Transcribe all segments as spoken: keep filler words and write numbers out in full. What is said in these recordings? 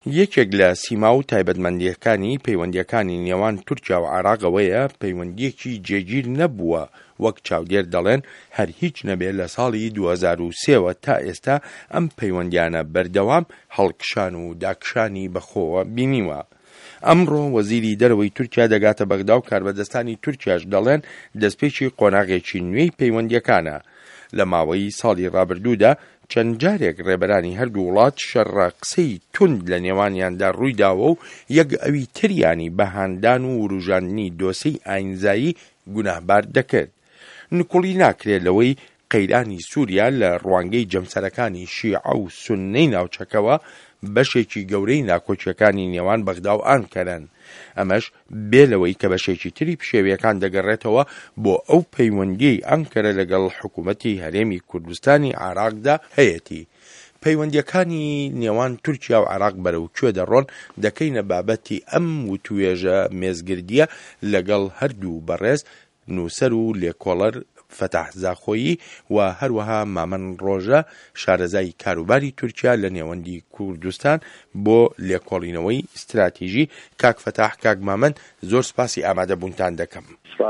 یەکێک لە سیما و تایبەتمەندیەکانی پەیوەندیەکانی نێوان تورکیا و عێراقەوەیە پەیوەندیەکی جێگیر نەبووە، وەک چاودێر دەڵێن هەر هیچ نەبێت لە ساڵی دوو هەزار و سێوە تا ئێستا ئەم پەیوەندیانە بەردەوام هەڵکشان و داکشانی بەخۆوە بینیوە. ئەمڕۆ وەزیری دەرەوەی تورکیا دەگاتە بەغدا و کاربەدەستانی تورکیاش دەڵێن دەستپێکی قۆناغێکی نوێی پەیوەندیەکانە. لە ماوەی ساڵی ڕابردوودا چەند جارێک ڕێبەرانی هەردوو وڵات شەڕە قسەی تند لە نێوانیاندا ڕوویداوە و یەک ئەوی تریانی بەهاندان و وروژاندنی دۆسەی ئاینزایی گوناهبار دەکرد. نکوڵی ناکرێت لەوەی قەیرانی سووریا لە ڕوانگەی جەمسەرەکانی شیعە و سوننەی ناوچەکەوە بەشێکی گەورەی ناکۆچیەکانی نێوان بەغدا و ئانکەرەن. ئەمەش بێ لەوەی کە بەشێکی تری پشێویەکان دەگەڕێتەوە بۆ ئەو پەیوەندیەی ئەنکەرە لەگەڵ حکوومەتی هەرێمی کوردستانی عێراقدا هەیەتی. پەیوەندیەکانی نێوان تورکیا و عێراق بەرەو کوێ دەڕۆن دەکەینە بابەتی ئەم وتوێژە مێزگردیە لەگەڵ هەردوو بەڕێز نووسەر و لێکۆڵەر فەتاح زاخۆیی و هەروەها مامەن ڕۆژە شارەزای کاروباری تورکیا لە نێوەندی کوردستان بۆ لێکۆڵینەوەی استراتیژی. کاک فەتاح، کاک مامەن، زۆر سپاسی ئامادەبوونتان دەکەم.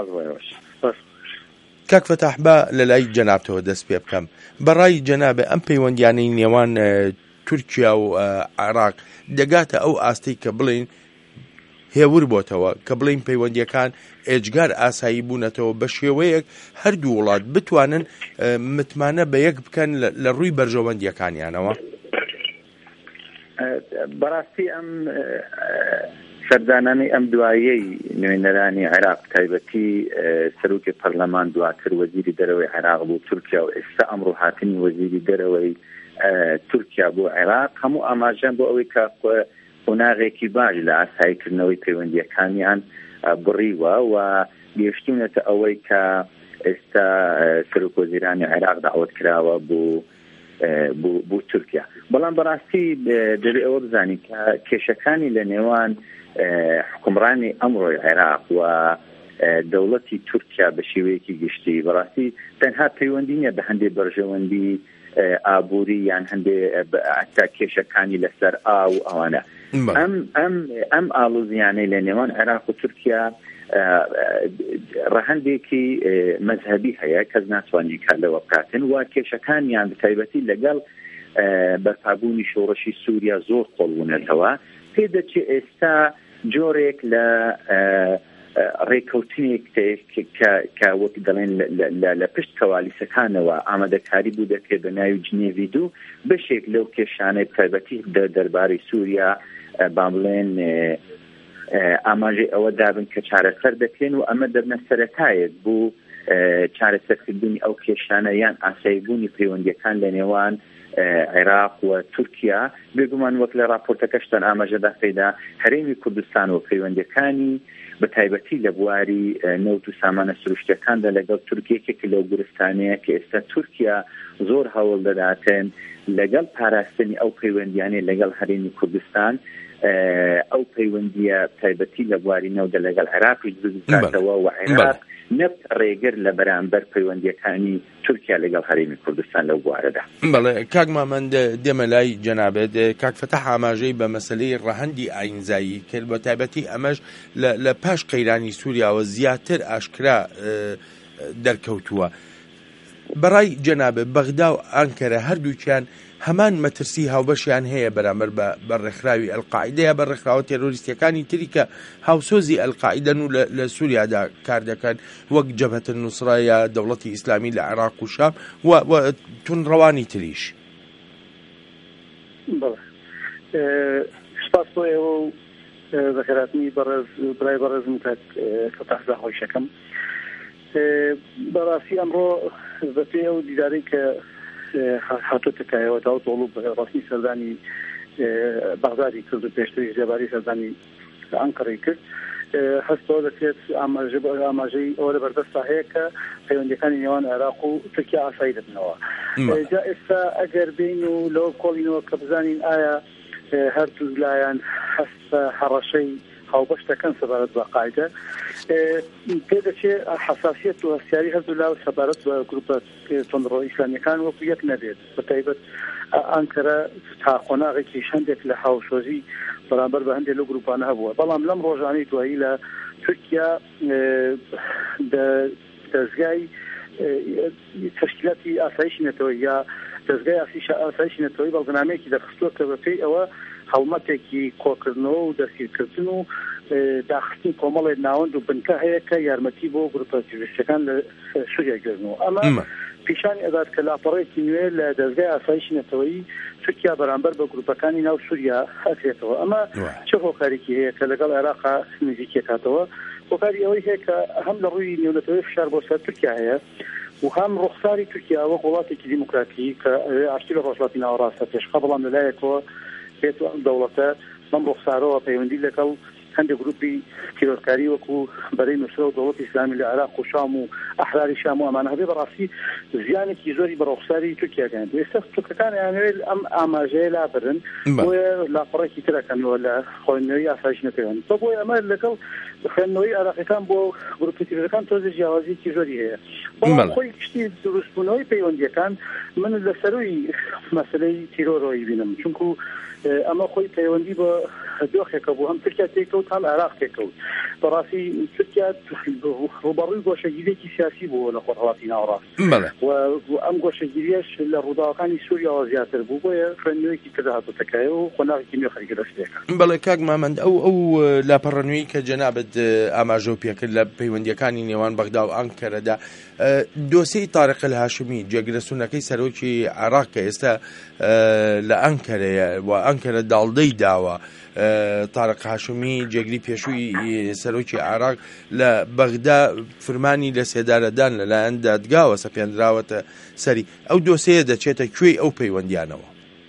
کاک فەتاح، بە لە لای جەنابتەوە دەست پێ بکەم. بەڕای جەنابێ ئەم پەیوەندیانەی نێوان تورکیا و عێراق دەگاتە ئەو ئاستەی کە بڵین هێور بۆتەوە، کە بڵین پەیوەندیەکان ئێجگار ئاسایی بوونەتەوە بە شێوەیەک هەردوو وڵات بتوانن متمانە بە یەک بکەن لە ڕووی بەرژەوەندیەکانیانەوە؟ بەڕاستی ئەم سەردانانەی ئەم دوایەی نوێنەرانی عێراق تایبەتی سەرۆکی پەرلەمان دواتر وەزیری دەرەوەی عێراق بوو تورکیا و ئێستا ئەمڕۆ هاتنی وەزیری دەرەوەی تورکیا بۆ عێراق هەموو ئاماژەیان بۆ ئەوەی کە قۆناغێکی باش لە ئاساییکردنەوەی پەیوەندیەکانیان بڕیوە و گەیشتونەتە ئەوەی کە ئێستا سەرۆک وەزیرانی عێراق داوەت کراوە بۆ بۆ تورکیا. بەڵام بەڕاستی دەبێت ئەوە بزانین کە کێشەکانی لە نێوان حکومڕانی ئەمڕۆی عێراق و دەوڵەتی تورکیا بە شێوەیەکی گشتی بەڕاستی تەنها پەیوەندی نییە بە هەندێک بەرژەوەندی ئابووری یان هەندێک ئەتا کێشەکانی لەسەر ئا و ئەوانە. ئەم ئەم ئەم ئاڵوزیانەی لە نێوان عێراق و تورکیا ڕەهەندێکی مەذهبی هەیە کەس ناتوانێت کار لەوە بکاتن و کێشەکانیان بەتایبەتی لەگەڵ بەرپابوونی شۆڕشی سووریا زۆر قۆڵبوونەتەوە. پێدەچێت ئێستا جۆرێک لە ڕێکەوتنێک کە وەک دەڵێن لە پشت کەوالیسەکانەوە ئامادەکاری بوو دەکرێت بە ناوی جنێڤی دوو بەشێک لەو کێشانەی تایبەتی دەربارەی سووریا با بڵێن ئاماژەی ئەوە دابن کە چارەسەر دەکرێن و ئەمە دەبنە سەرەتایەک بوو چارەسەرکردنی ئەو کێشانە یان ئاساییبوونی پەیوەندیەکان لە نێوان عێراق و تورکیا. بێگومان وەک لە راپۆرتەکەشتان ئاماژەدا پێدا هەرێمی کوردستان و پەیوەندیەکانی بە تایبەتی لە بواری نەوت و سامانە سروشتیەکاندا لەگەڵ تورکیەکێک لەو گورستانەیە کە ئێستا تورکیا زۆر هەوڵ دەداتن لەگەڵ پاراستنی ئەو پەیوەندیانەی لەگەڵ هەرێمی کوردستان ئەو پەیوەندیە تایبەتی لە بواری نەوتدا لەگەڵ عێراقی دروستکاتەوە و عێراق نەب ڕێگر لە بەرامبەر پەیوەندیەکانی تورکیا لەگەڵ هەرێمی کوردستان لەو بوارەدا. بەڵێ کاک مامەند، دێمە لای جەنابێت. کاک فەتاح ئاماژەی بە مەسەلەی ڕەهەندی ئاینزایی کرد، بە تایبەتی ئەمەش لە پاش قەیرانی سووریاوە زیاتر ئاشکرا دەرکەوتووە. بەڕای جەنابێت بەغدا و ئانکەرە هەردووکیان هەمان مەترسی هاوبەشیان هەیە بەرامبەر بە ڕێکخراوی ئەلقاعیدەیە بە ڕێکخراوە تێرۆریستیەکانی تری کە هاوسۆزی ئەلقاعیدەن و لە سووریادا کار دەکەن، وەک جەبهەت النوسرە یا دەوڵەتی ئیسلامی لە عێراق و شام و تونڕەوانی تریش. سپاس بۆ ئێوە و بەخێرهاتنی بەڕێز برای بەڕێزم کاک فەتاح زاخۆی شەکەم. بەڕاستی ئەمڕۆ بەپێ ئەو دیدارەی کە هاتوتەکایەوە تا تۆڵ ڕاستی سەردانی بەغدادی کرد و پێشتری جێباری سەردانی ئەنقەرەی کرد هەستەوە دەکرێت ئاماژەی ئەوە لە بەردەستا هەیە کە پەیوەندیەکانی نێوان عێراق و تورکیا ئاسایی دەبنەوە. جا ئێستا ئەگەر بین و لەوە کۆڵینەوە کە بزانین ئایا هەردوو لایەن هەستە هەڕەشەی هاوبەش دەکەن سەبارەت بە قاعیدە پێدەچێت حساسیت و هەستیاری هەردوو لا سەبارەت بە گروپە تۆمڕۆ ئیسلامیەکان وەکو یەک نەبێت بەتایبەت ئەنکەرە تا قۆناغێکی هەندێک لە هاوسۆزی بەرامبەر بە هەندێک لە گروپانە هەبووە بەڵام لەم ڕۆژانەی دوایی لە تورکیا دەستگای تشکیلاتی ئاسایشی نەتەوەی یا دەستگای ئاسایشی نەتەوەی بەڵگەنامەیەکی دەخستووە کە بەپێی ئەوە هەڵمەتێکی کۆکردنەوە و دەستگیرکردن و داخستنی کۆمەڵێک ناوەند و بنکە هەیە کە یارمەتی بۆ گروپە تیرۆریستەکان لە سووریا گرنەوە ئەمە پیشانی ئەدات کە لاپەڕێکی نوێ لە دەستگای ئاسایشی نەتەوەیی تورکیا بەرامبەر بە گروپەکانی ناو سووریا ئەکرێتەوە ئەمە چه هۆکارێکی هەیە کە لەگەڵ عێراقا نزیکێ کاتەوە هۆکاری ئەوەی هەیە کە هەم لە ڕووی نێونەتەوەی فشار بۆ سەر تورکیا هەیە و هەم ڕوخساری تورکیا وەک وڵاتێکی دیموکراتی کە ئاشتی لە ڕۆژهەڵاتی ناوەڕاستە پێشخە بەڵام لەلایەکەوە بێت دەوڵەتە بەم ڕوخسارەوە پەیوەندی لەگەڵ هەندێک گروپی تیرۆرکاری وەکو بەرەی نووسرە و دەوڵەتی ئیسلامی لە عێراق و شام و ئەحراری شام و ئەمانە هەبێ بەڕاستی زیانێکی زۆری بە ڕوخساری تورکیاکەن ئێستا تورکەکان یانوێت ئەم ئاماژەیە لابرن بۆیە لاپەڕێکی ترەکەنەوە لە خوێندنەوەی ئاسایش نەکەوێن بە بۆی ئەمە لەگەڵ خوێندنەوەی عێراقیەکان بۆ گروپی تیرۆرەکان تۆزە جیاوازیەکی زۆری هەیە بەڵام خۆی گشتی دروستبوونەوەی پەیوەندیەکان من لە سەروی مەسەلەی تیرۆرەوەی بینم چونکو ئەمە خۆی پەیوەندی بە دۆخێکە بوو هەم تورکیا تێکەوت هەم عێراق تێکەوت بەڕاستی تورکیا ڕوبەڕووی گۆشەگیریێکی سیاسی بوو لە خۆرهەڵاتی ناوەڕاست و ئەم گۆشەگیریەش لە ڕووداوەکانی سووریاوە زیاتر بوو بۆیە خوێندنەوەیکی تر هاتووەتەکایە و قۆناغێکی نوێ خەریکە دەستێکە بەڵێ کاک مامەند ئەو ئەو لاپەڕەنووی کە جەنابەت ئاماژە و پێکرد لە پەیوەندیەکانی نێوان بەغدا و ئەنکەرەدا دۆسیەی تارق الهاشمی جێگرەسوونەکەی سەرۆکی عێراق کە ئێستا لە ئەنکەرەیە و ئەنکەرە داڵدەی داوە تارق هاشمی جێگری پێشووی سەرۆکی عێراق لە بەغدا فرمانی لە سێدارەدان لەلایەن دادگاوە سەپێنراوەتە سەری ئەو دۆسەیە دەچێتە کوێی ئەو پەیوەندیانەوە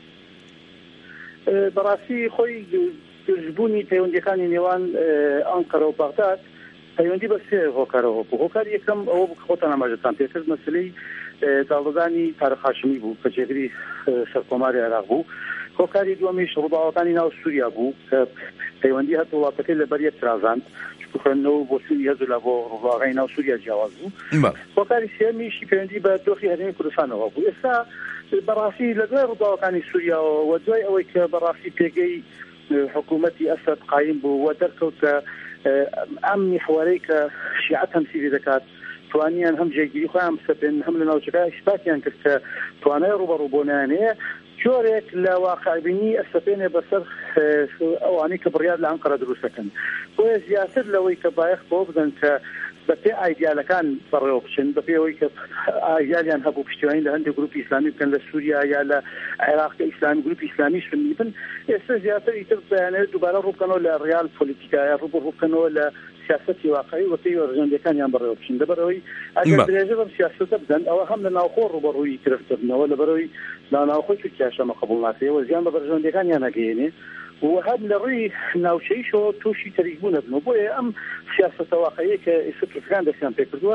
بەڕاستی خۆی دژبوونی پەیوەندیەکانی نێوان ئەنکەرە و بەغداد پەیوەندی بە سێ هۆکارەوە بوو هۆکار یەکەم ئەوە بوو کە خۆتان ئاماژەتان پێکرد مەسلەی داڵدانی تارق هاشمی بوو کە جێگری سەرکۆماری عێراق بوو هۆکاری دووەمیش ڕووداوەکانی ناو سووریا بوو کە پەیوەندی هەت وڵاتەکەی لەبەر یەک ترازاند خوێندنەوە بۆ سووری هەزوو لە بۆ ڕووداوەکانی ناو سووریا جیاواز بوو هۆکاری سێمیشی پەیوەندی بە دۆخی هەرێمی کوردستانەوە بوو ئێستا بەڕاستی لە دوای ڕووداوەکانی سووریاوە و دوای ئەوەی کە بەڕاستی پێگەی حکوومەتی ئەسەد قایم بوو و دەرکەوتە ئەم میحوارەی کە شیعەت هەمسیری دەکات توانیان هەم جێگیری خۆیان بسەپێن هەم لە ناوچەکە ئیثباتیان کرد کە توانای ڕوبەڕووبوونیان هەیە جۆرێک لە واقعبینی ئەسەپێنێ بەسەر ئەوانەی کە بڕیار لە ئەنقەرە دروست دەکەن بۆیە زیاتر لەوەی کە بایەخ بۆ بدەن کە بەپێ ئایدیالەکان بەڕێوە بچن بەپێ ئەوەی کە ئایدیالیان هەبوو پشتیوانی لە هەندێک گروپی ئیسلامی بکەن لە سووریا یا لە عێراق کە ئیسلامی گروپی ئیسلامی سنی بن ئێستا زیاتر ئیتر بەیانێت دووبارە ڕووبکەنەوە لە ڕیال پۆلیتیکایە ڕووبکەنەوە لە سیاسەتی واقعی و پێی وەرژەندەکانیان بەڕێوە بچن لەبەرەوەی ئەگەر درێژە بەم سیاسەتە بدەن ئەوە هەم لە ناوخۆ ڕوبەڕووی کرفتنەوە لەبەرەوەی لە ناوخۆی تورکیاشەمە قبوڵ ناکرێەوە زیان بە بەرژەندەکانیان نەگەیەنێ و هەم لە ڕووی ناوچەیشەوە تووشی تەریکبوون دەبن بۆیە ئەم سیاسەتە واقعیە کە ئێستا تورکیان دەستیان پێ کردووە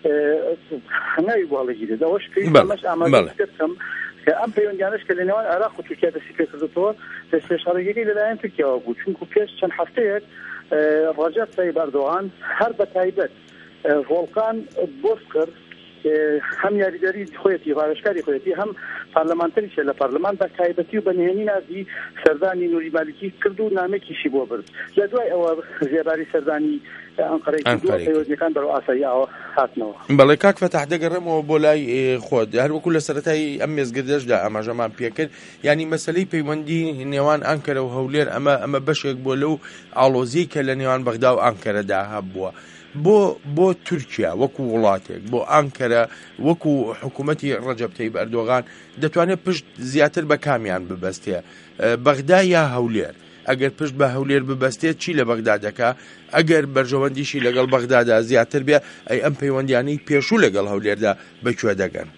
هەنگاوی بۆڵەگیرێت ئەوەش پێویستە ئامادە بکەم کە ئەم پەیوەندیانەش کە لە نێوان عێراق و تورکیا دەستی پێ کردووە دەستپێشانەگەری لەلایەن تورکیاوە بوو چونکو پێش چەند هەفتەیەک ڕەجەب تایب ئەردۆغان هەر بە تایبەت ڤۆڵکان بۆست کرد هەم یاریدەری خۆیەتی ڕاوێژکاری خۆیەتی هەم پارلەمانتەریشە لە پارلەمان بە تایبەتی و بە نهێنی نازی سەردانی نووری مالیکی کرد و نامێکیشی بۆ برد لە دوای ئەوە زێباری سەردانی ئەنقەرەی کردووە پەیوەندیەکان بەرەو ئاساییەوە هاتنەوە. بەڵێ کاک فەتاح دەگەڕێمەوە بۆ لای خۆت هەروەکو لە سەرەتای ئەم مێزگردەشدا ئاماژەمان پێکرد ینی مەسەلەی پەیوەندی نێوان ئەنکەرە و هەولێر ئەمە ئەمە بەشێک بۆ لەو ئاڵۆزی کە لە نێوان بەغدا و ئەنکەرەدا هەبووە بۆ بۆ تورکیا وەکو وڵاتێک بۆ ئەنکەرە وەکو حکوومەتی ڕەجەب تایب ئەردۆغان دەتوانێت پشت زیاتر بە کامیان ببەستێ بەغدا یا هەولێر ئەگەر پشت بە هەولێر ببەستێت چی لە بەغدا دەکا ئەگەر بەرژەوەندیشی لەگەڵ بەغدادا زیاتر بێ ئەی ئەم پەیوەندیانەی پێشوو لەگەڵ هەولێردا بەکوێ دەگەن.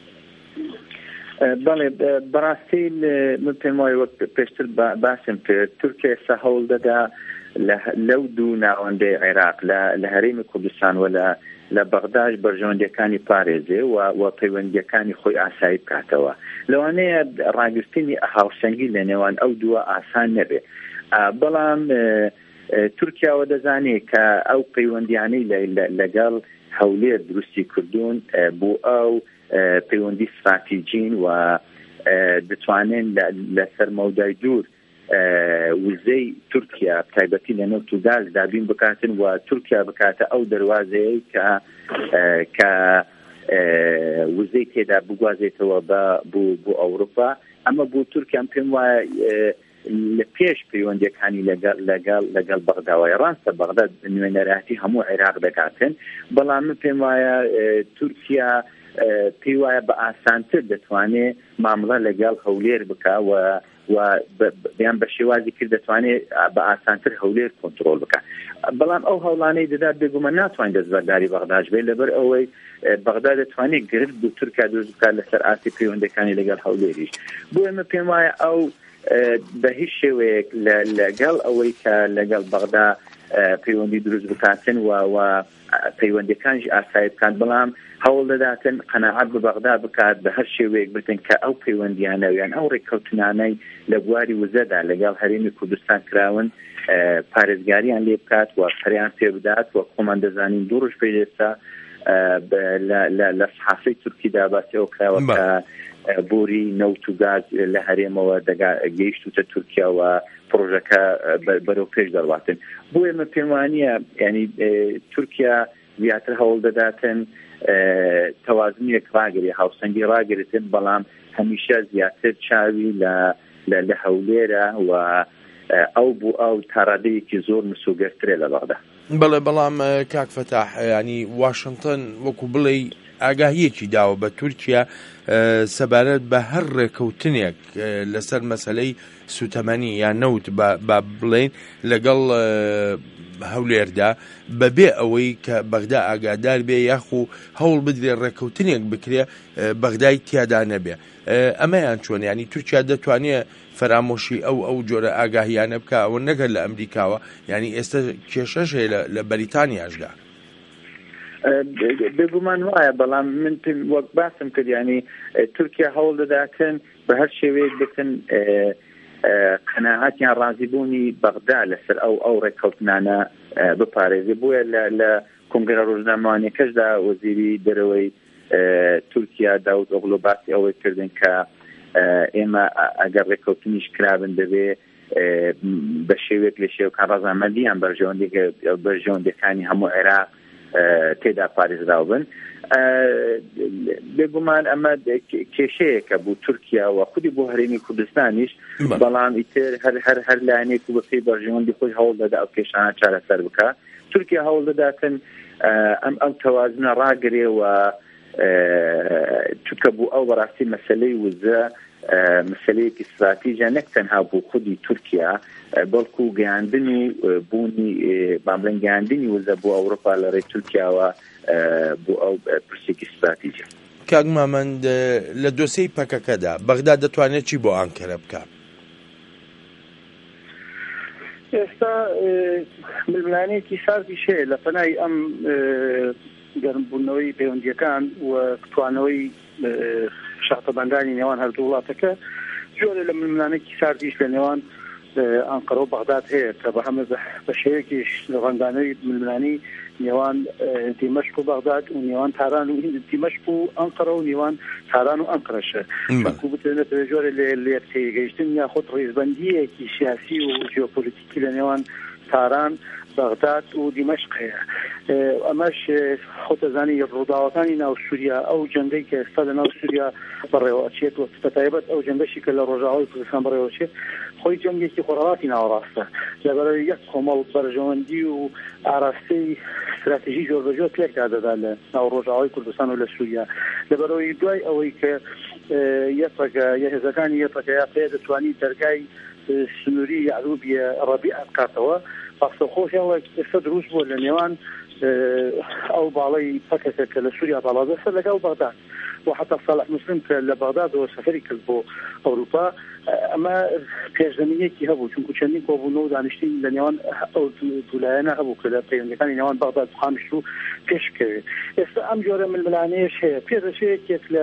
بەڵێ بەڕاستی من پێم وایە وەک پێشتر باسم کرد تورکیا ئێستا هەوڵ دەدا لەو دوو ناوەندەی عێراق لە هەرێمی کوردستان و لە بەغداش بەرژەوەندیەکانی پارێزێ و پەیوەندیەکانی خۆی ئاسایی بکاتەوە لەوانەیە ڕاگررتنی هاوسەنگی لە نێوان ئەو دووە ئاسان نەبێ بەڵام تورکیاوە دەزانێت کە ئەو پەیوەندیانەی لەگەڵ هەولێر دروستی کردوون بۆ ئەو پەیوەندی استراتیجین و دەتوانن لەسەر مەودای دوور وزەی تورکیا تایبەتی لە نەفت و گاز دابین بکاتن و تورکیا بکاتە ئەو دەواازەیە کە کە وزەی تێدا بگوازێتەوە بۆ ئەوروپا. ئەمە بۆ تورکیان پێم وایە لە پێش پەیوەندیەکانی لەگەڵ لەگەڵ بەغداوە ڕاستە بەغدا نوێنەراتی هەموو عێراق دەکاتن، بەڵام من پێم وایە تورکیا پێی وایە بە ئاسانتر دەتوانێت مامڵە لەگەڵ هەولێر بکە و و بیان بە شێوازی کرد دەتوانێت بە ئاسانتر هەولێر کۆنتڕۆل بکە. بەڵام ئەو هەوڵانەی دەدا بێگومە ناتوانین دەستبەرداری بەغداش بێت لەبەر ئەوەی بەغدا دەتوانێت گرفت بۆ تورکیا دروست بکات لەسەر ئاسی پەیوەندەکانی لەگەڵ هەولێریش. بۆ ئێمە پێم وایە ئەو بە هیچ شێوەیەک لەگەڵ ئەوەی کە لەگەڵ بەغدا پەیوەندی دروست بکاتن و پەیوەندەکانش ئاسایی بکات، بەڵام هەوڵ دەداتن قەناعەت بە بەغدا بکات بە هەر شێوەیەک بتن کە ئەو پەیوەندیانە یان ئەو ڕێککەوتنانەی لە بواری وزەدا لەگەڵ هەرێمی کوردستان کراون پارێزگاریان لێ بکات و پەریان پێ بدات و خۆمان دەزانین دوو ڕۆژ پێش ئێستا لە سەحافەی تورکیدا باسیەوە کراوە کە بۆری نەوت و گاز لە هەرێمەوە گەیشتوتە تورکیا و پرۆژەکە بەرەو پێش دەڕواتن. بۆ ئێمە پێم وانییە ینی تورکیا زیاتر هەوڵ دەداتن تەوازنێک ڕاگری هاوسەنگی ڕاگرتن، بەڵام هەمیشە زیاتر چاوی لە هەولێرە و ئەو بوو ئەو تاڕادەیەکی زۆر مسوگەرترێ لە بەغدا. بەڵێ بەڵام کاک فەتاح ینی واشنگتن وەکو بڵێ ئاگاهیەکی داوە بە تورکیا سەبارەت بە هەر ڕێکەوتنێک لەسەر مەسەلەی سوتەمەنی یان نەوت با بڵێن لەگەڵ هەولێردا بەبێ ئەوەی کە بەغدا ئاگادار بێ یاخو هەوڵ بدرێ ڕێکەوتنێک بکرێ بەغدای تیادا نەبێ. ئەمەیان چۆن ینی تورکیا دەتوانێت فەرامۆشی ئەو ئەو جۆرە ئاگاهیانە بکە ئەوە نەگەر لە ئەمریکاوە، ینی ئێستا کێشەش هەیە لە بەریتانیاشدا. بێگومان وایە، بەڵام من وەک باسم کرد ینی تورکیا هەوڵ دەداتن بە هەر شێوەیەک بکەن قەناعەتیان ڕازیبوونی بەغدا لەسەر ئەو ئەو ڕێککەوتنانە بپارێزی. بووە لە کۆنگرە ڕۆژنامەوانیەکەشدا وەزیری دەرەوەی تورکیا داود ئۆغلو باسی ئەوەی کردن کە ئێمە ئەگەر ڕێککەوتنیش کرابن دەبێ بە شێوێک لە شێوکان ڕەزامەندیان بەرژەوەندەکانی هەموو عێراق تێدا پارێزراو بن. بێگومان ئەمە کێشەیەکە بوو تورکیا و خودی بۆ هەرێمی کوردستانیش، بەڵام ئیتر هەر هەر هەر لایەنێک و بەپێی بەرژەوەندی خۆی هەوڵ دەدا ئەو کێشانە چارەسەر بکە. تورکیا هەوڵ دەداتن ئەم ئەم تەوازنە ڕاگرێ و چونکە بوو ئەو بەڕاستی مەسەلەی وزە مەسەلەیەکی استراتیژە نەک تەنها بۆ خودی تورکیا بەڵکو گەیاندنی بوونی بامڵێن گەیاندنی وزە بۆ ئەوروپا لە ڕێی تورکیاوە بۆ ئەو پرسێکی استراتیژە. کاک مامەند لە دۆسەی پەکەکەدا بەغدا دەتوانێت چی بۆ ئانکەرە بکات؟ ئێستا ململانەیەکی ساردی شەیە لە پەنای ئەم گەرمبوونەوەی پەیوەندیەکان و توانەوەی شاخەبەندانی نێوان هەردوو وڵاتەکە جۆرە لە ململانێکی ساردیش لە نێوان ئەنقەرە و بەغداد هەیە کە بە هەمە بە شێوەیەکیش ڕەنگانەوەی ململانی نێوان دیمەشق و بەغداد و نێوان تاران و دیمەشق و ئەنقەرە و نێوان تاران و ئەنقەرەشە چونکە بتوانێت جۆرە لێ تێگەیشتن یاخود ڕێزبەندیەکی سیاسی و جیۆپۆلیتیکی لە نێوان تاران بەغداد و دیمەشق هەیە. ئەمەش خۆتەزانی ڕووداوەکانی ناو سووریا ئەو جەنگەی کە ئێستا لە ناو سووریا بەڕێوەچێت و بەتایبەت ئەو جەنگەشی کە لە ڕۆژاوای کوردستان بەڕێوەچێت خۆی جەنگێکی خۆڕەواتی ناوەڕاستە لەبەرەوەی یەک کۆمەڵ بەرژەوەندی و ئاراستەی استراتیژی جۆر بەجۆر تێکدا دەدا لە ناو ڕۆژاوای کوردستان و لە سووریا لەبەرەوەی دوای ئەوەی کە یەکێکە هێزەکانی یەکێکە یا پێ دەتوانی دەرگای سنووری یعقوبی ڕەبیع بکاتەوە پاسەخۆشیەوە ئێستا دروست بووە لە نێوان ئەو باڵەی پەکەکە کە لە سووریا باڵا دەستە لەگەڵ بەغداد و حتا ساڵح مسلم کە لە بەغدادەوە سەفەری کرد بۆ ئەوروپا ئەمە پێشزەمینێکی هەبوو چونکو چەندین کۆبوونەوە و دانیشتنی لە نێوان ئەو دوولایەنە هەبوو کە لە پەیوەندیەکانی نێوان بەغداد و خامشلو پێشکەوێت. ئێستا ئەم جۆرە ململانەیەش هەیە پێدەچێتێک لە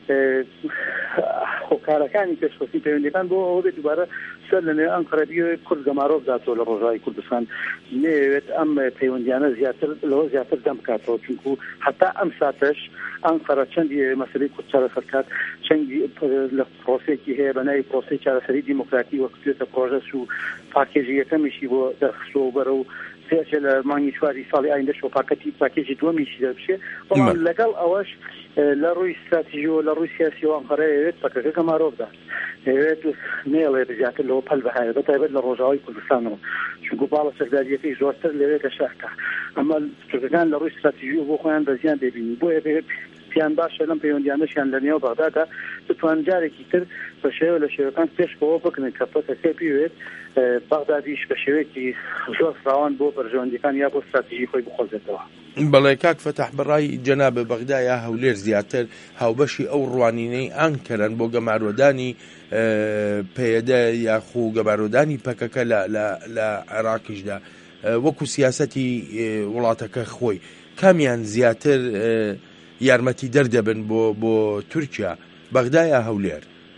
خۆکارەکانی پێشخستی پەیوەندیەکان بۆ ئەوە بێت دووبارە سەر لە نێو ئەنقەرە بیەوێت کورد گەمارۆ بداتەوە لە ڕۆژاوی کوردستان نەوێت ئەم پەیوەندیانە زیاتر لەوە زیاتر دەم بکاتەوە چونکو حتا ئەم ساتەش ئەنقەرە چەندی مەسەلەی کورد چارەسەر کات چەندی لە پرۆسێکی هەیە بە ناوی پرۆسەی چارەسەری دیموکراتی وەکوێتە پرۆژەس و پاکێژی یەکەمیشی بۆ دەرخستەوە بەرە و سێچە لە مانگی چواری ساڵی ئایندە شۆپاکەتی پاکێجی دووەمیشی دەبشێ بەڵام لەگەڵ ئەوەش لە ڕووی استراتیژی و لە ڕووی سیاسی و ئەنقەرەیەوێت پەکەکە گەمارۆ بدات هەیەوێت نێڵێ زیاتر لەوە پەل بەهایە بەتایبەت لە ڕۆژاوای کوردستانەوە چونکو باڵە سەرداریەکەی زۆرتر لەوێ دەشاکە ئەمە پەکەکان لە ڕووی استراتیژی و بۆ خۆیان بەزیان دەبینی بۆیە بێت پیان باشە لەم پەیوەندیانەشیان لە نێو بەغدادا بتوان جارێکی تر بە شێوە لە شێوەکان پێشکەوە بکەن کە پەکەکە پێوێت بەغدادیش بە شێوەیەکی زۆر فراوان بۆ بەرژەوەندیەکان یا بۆ استراتیژی خۆی بخۆزێتەوە. بەڵێ کاک فەتاح بەڕای جەناب بەغدایە هەولێر زیاتر هاوبەشی ئەو ڕوانینەی ئەنکەرن بۆ گەمارۆدانی پێدە یاخو گەمارۆدانی پەکەکە لە عێراقیشدا وەکو سیاسەتی وڵاتەکە خۆی کامیان زیاتر یارمەتی دەردەبن بۆ بۆ تورکیا بەغدایە هەولێر؟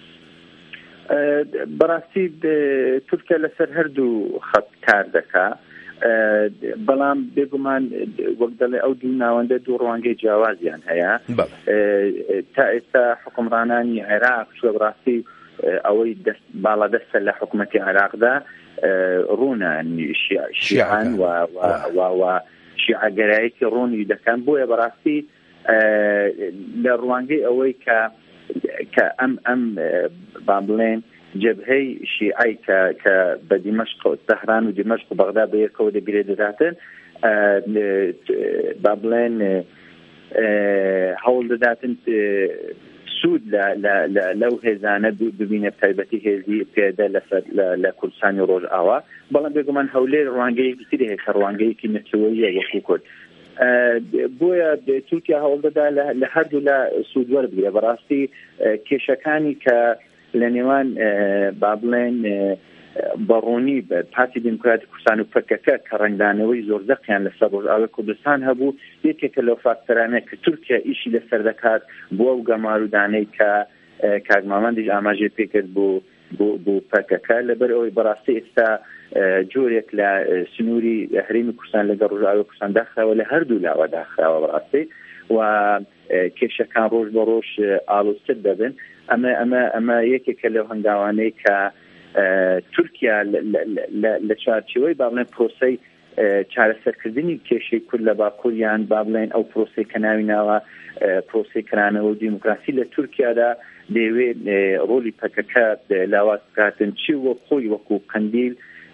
بەڕاستی تورکیا لەسەر هەردوو خەت کار دەکا بەڵام بێگومان وەک دەڵێ ئەو دوو ناوەندە دوو ڕوانگەی جیاوازیان هەیە تا ئێستا حکومڕانانی عێراق شوە بڕاستی ئەوەی باڵا دەستە لە حکوومەتی عێراقدا ڕوونە شیعان و شیعەگەرایەکی ڕوونی دەکەن بۆیە بەڕاستی لە ڕوانگەی ئەوەی کە کە ئەم ئەم با بڵێن جبهەی شیعی کە بە دیمەشق و تەهران و دیمەشق و بەغدا بەیەکەوە دەگرێ دەداتن با بڵێن هەوڵ دەداتن سوود لەو هێزانە ببینە تایبەتی هێزی پێدە لە کوردستانی ڕۆژئاوا بەڵام بێگومان هەولێر ڕوانگەیەکی تری هەیە کە ڕوانگەیەکی نەتەوەییە وەکو کورد بۆیە تورکیا هەوڵ دەدا لە هەردوو لە سوودوەر بگرێت بەڕاستی کێشەکانی کە لە نێوان با بڵێن بەڕوونی پارتی دیموکراتی کوردستان و پەکەکە کە ڕنگدانەوەی زۆر دەقیان لەسەر ڕۆژئاوای کوردستان هەبوو یەکێکە لەو فاکتەرانە کە تورکیا ئیشی لەسەر دەکات بۆ ئەو گەمارودانەی کە کاک مامەندیش ئاماژەی پێکرد بۆ بۆ پەکەکە لەبەر ئەوەی بەڕاستی ئێستا جۆرێک لە سنووری هەرێمی کوردستان لەگەڵ ڕۆژئاوای کوردستان داخراوە لە هەردوو لاوە داخراوە بەڕاستی و کێشەکان ڕۆژ بە ڕۆژ ئاڵۆزتر دەبن ئەمە ئەمە ئەمە یەکێکە لەو هەنگاوانەی کە تورکیا لە چارچێوەی با بڵێن پرۆسەی چارەسەرکردنی کێشەی کورد لە باکووریان با بڵێن ئەو پرۆسەی کە ناوی ناوە پرۆسەی کەرانەوە و دیموکراسی لە تورکیادا دەیەوێت ڕۆلی پەکەکە لاواز بکاتن چی وە خۆی وەکو قەندیل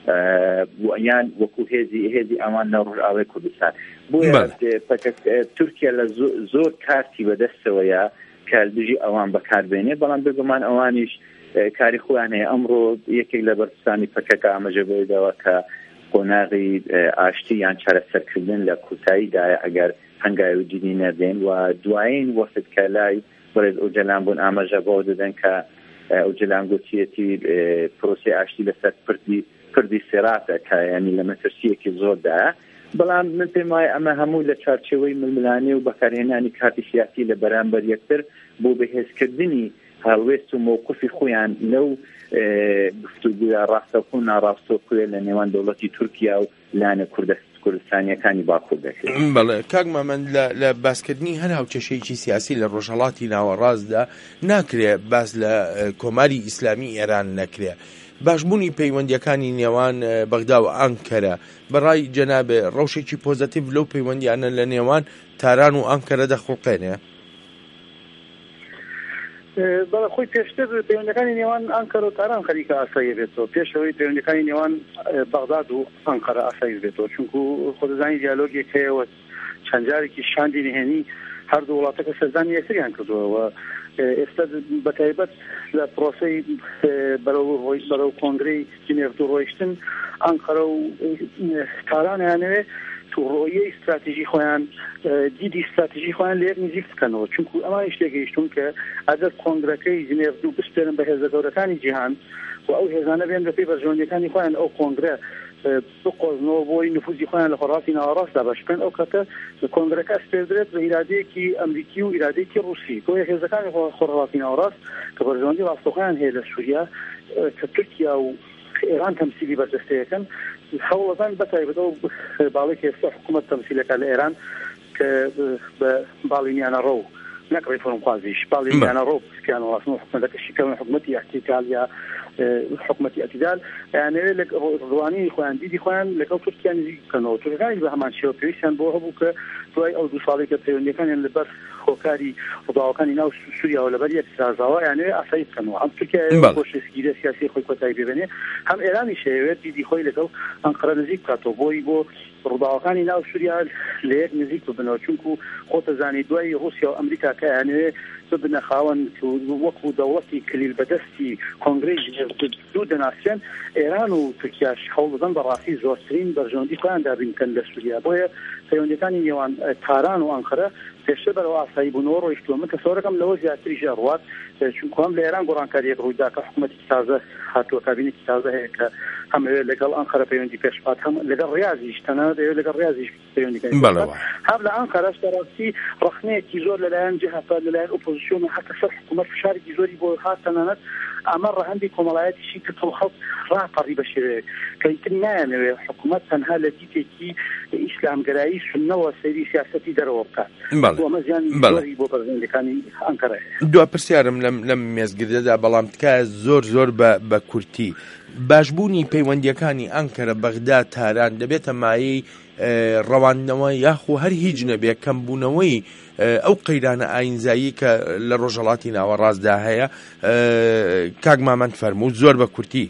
یان وەکو هێزی هێزی ئەوان لە ڕۆژئاوای کوردستان بۆیە تورکیا لە زۆر کارتی بەدەستەوەیە کە دژی ئەوان بەکاربێنێ بەڵام بگومان ئەوانیش کاری خۆیان هەیە ئەمڕۆ یەکێک لە بەرپرسانی پەکەکە ئاماژە بۆیدەوە کە قۆناغی ئاشتی یان چارەسەرکردن لە کۆتاییدایە ئەگەر هەنگاوی و جدی نەدێن و دوایین وەفد کە لای بەڕێز ئۆجەلان بوون ئاماژە بۆ دەدەن کە ئۆجەلان گوتیەتی پرۆسی ئاشتی لەسەر پردی پردی سێراتە کە ینی لە مەترسیەکی زۆردایە بەڵام من پێم وایە ئەمە هەموو لە چارچێوەی ململانێ و بەکارهێنانی کارتی سیاسی لە بەرامبەر یەکتر بۆ بەهێزکردنی هەڵوێست و مووقفی خۆیان لەو گفتوگویا ڕاستەوخۆ و ناڕاستەوخۆیە لە نێوان دەوڵەتی تورکیا و لانە کوردستانیەکانی باکوور دەکرێت. بەڵێ کاک مامەند لە باسکردنی هەر هاوچەشەیەکی سیاسی لە ڕۆژهەڵاتی ناوەڕاستدا ناکرێت باس لە کۆماری ئیسلامی ئێران نەکرێت. باشبوونی پەیوەندیەکانی نێوان بەغدا و ئەنکەرە بەڕای جەنابێ ڕەوشێکی پۆزەتیڤ لەو پەیوەندیانە لە نێوان تاران و ئەنکەرە دەخڵقێنێ؟ بەڵێ خۆی پێشتر پەیوەندەکانی نێوان ئەنکەرە و تاران خەریکە ئاسایی بێتەوە پێشەوەی پەیوەندەکانی نێوان بەغداد و ئەنکەرە ئاسایی بێتەوە چونکو خۆ دەزانی دیالۆگێک هەیەوە چەند جارێکی شاندی نهێنی هەردوو وڵاتەکە سەردانی یەکتریان کردووە ئێستا بەتایبەت لە پرۆسەی بەرەو کۆنگرەی جنێڤ دوو ڕۆیشتن ئەنکەرە و تارانیانەوێ ڕۆیە استراتیژی خۆیان دیدی استراتیژی خۆیان لێک نزیک بکەنەوە چونکو ئەمان شتێگەیشتون کە ئەگەر کۆنگرەکەی ژنێڤ دوو بسپێرن بە هێزە گەورەکانی جیهان و ئەو هێزانە بێن بەپێی بەرژەوەندەکانی خۆیان ئەو کۆنگرە بقۆزنەوە بۆی نفوزی خۆیان لە خۆڕاتی ناوەڕاستدا بەشکەن ئەو کاتە کۆنگرەکە سپێردرێت بە ئیرادەیەکی ئەمریکی و ئیرادەیەکی ڕووسی بۆیە هێزەکانی خۆڕاتی ناوەڕاست کە بەرژەوەندی ڕاستەوخۆیان هەیە لە سووریا کە تورکیا و ئێران تەمسیلی بەردەستەیەکەن هەوڵەکان بەتایبەتەوە باڵێکی ئێستا حکوومەت تەمسیلەکە لە ئێران کە بە باڵینیانە ڕۆ نەک ڕێفۆرمخوازیش باڵینیانە ڕۆ پسکیان وڵاتن حکوومەتەکەشی کەون حکوومەتی احتیکال یا حکوومەتی ئەتیدال یانەوێت لە ڕوانی خۆیان دیدی خۆیان لەگەڵ تورکیا نزیک بکەنەوە تورکەکانی بە هەمان شێوە پێویستیان بۆ هەبوو کە دوای ئەو دوو ساڵێک کە پەیوەندیەکانیان لەبەر هۆکاری ڕووداوەکانی ناو سووریا و لەبەر یەک سازاوە یانەوێت ئاسایی بکەنەوە هەم تورکیا بۆ شێسگیرە سیاسی خۆی کۆتایی ببێنێ هەم ئێرانی شەیەوێت دیدی خۆی لەگەڵ ئەنقەرە نزیک بکاتەوە بۆی بۆ ڕووداوەکانی ناو سووریا لە یەک نزیک ببنەوە چونکو خۆتەزانی دوای رووسیا و ئەمریکا کە یانەوێت ببنە خاوەن وەکو دەوڵەتی کلیل بەدەستی کۆنگرەی دوو دەناسیان ئێران و تورکیاش هەوڵ بدەن بەڕاستی زۆرترین بەرژەوەندی خۆیان دابینکەن لە سووریا بۆیە پەیوەندیەکانی نێوان تاران و ئەنقەرە پێشتر بەرەوە ئاسایی بوونەوە ڕۆیشتووە کە سەورەکەم لەوە زیاتری ژێڕوات چونکە هەم لە ئێران گۆڕانکاریەک ڕوویدا کە حکوومەتی تازە هاتووە کابینێکی تازە هەیە کە هەم لەگەڵ ئەنقەرە پەیوەندی پێشبات هەم لەگەڵ ڕیاضیش تەنانەت لەگەڵ ڕیاضیش پەیوەندیەکانی هەم لە ئەنقەرەش بەڕاستی ڕخنەیەکی زۆر لەلایەن جەهەپە لەلایەن ئۆپۆزیسیۆن حتا سەر حکوومەت فشارێکی زۆری بۆ هات تەنانەت ئەمە ڕەهەندی کۆمەڵایەتیشی کە تۆ خەڵک ڕاپەڕی بە شێوەیەک کە ئیتر نایانەوێت حکوومەت تەنها لە دیتێکی ئیسلامگەرایی سنەوە سەیری سیاسەتی دەرەوە بکات ئەمە زیانی زۆری بۆ بەرژەوەندەکانی ئەنقەرە دوا پرسیارم لەم مێزگردەدا بەڵام تکایە زۆر زۆر بە کورتی باشبوونی پەیوەندیەکانی ئەنقەرە بەغداد تاران دەبێتە مایەی ڕەواندنەوە یاخۆ هەر هیچ نەبێ کەمبوونەوەی ئەو قەیرانە ئاینزایی کە لە ڕۆژهەڵاتی ناوەڕاستدا هەیە کاک مامەند فەرموو زۆر بە کورتی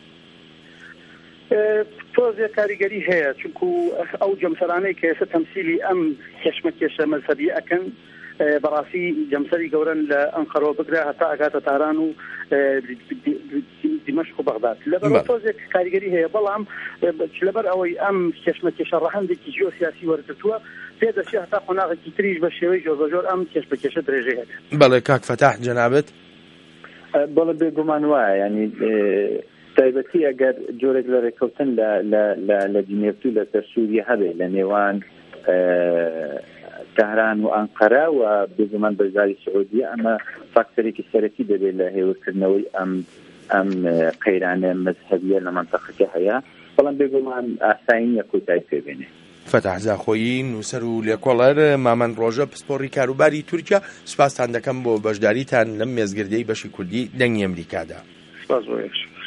تۆزێ کاریگەری هەیە چونکو ئەو جەمسەرانەی کە ئێستا تەمسیلی ئەم کێشمەکێشە مەذهەبی ئەکەن بەڕاستی جەمسەری گەورن لە ئەنقەرەوە بگرە هەتا ئەگاتە تاران و دیمەشق و بەغداد لەبەر تۆزێک کاریگەری هەیە بەڵام لەبەر ئەوەی ئەم کێشمەکێشە ڕەهەندێکی جیۆسیاسی وەرگرتووە پێدەچێت هەتا قۆناغێکی تریش بە شێوەی جۆر بەجۆر ئەم کێشمەکێشە درێژەی هەیە. بەڵێ کاک فەتاح جەنابەت بەڵێ بێگومان وایە ینی تایبەتی ئەگەر جۆرێک لە ڕێکەوتن لە جنێڤ و لەسەر سووریا هەبێ لە نێوان تهران و ئەنقەرە و بێگومان بەشداری سعودیە ئەمە فاکتەرێکی سەرەکی دەبێت لە هێورکردنەوەی ئەم ئەم قەیرانە مەذهەبیە لە مەنتەقەکە هەیە بەڵام بێگومان ئاسایی نییە کۆتایی پێبێنێ. فەتاح زاخۆیی نووسەر و لێکۆڵەر مامەند ڕۆژە پسپۆڕی کاروباری تورکیا سوپاسان دەکەم بۆ بەشداریتان لەم مێزگردەی بەشی کوردی دەنگی ئەمریکادا. سپاس بۆ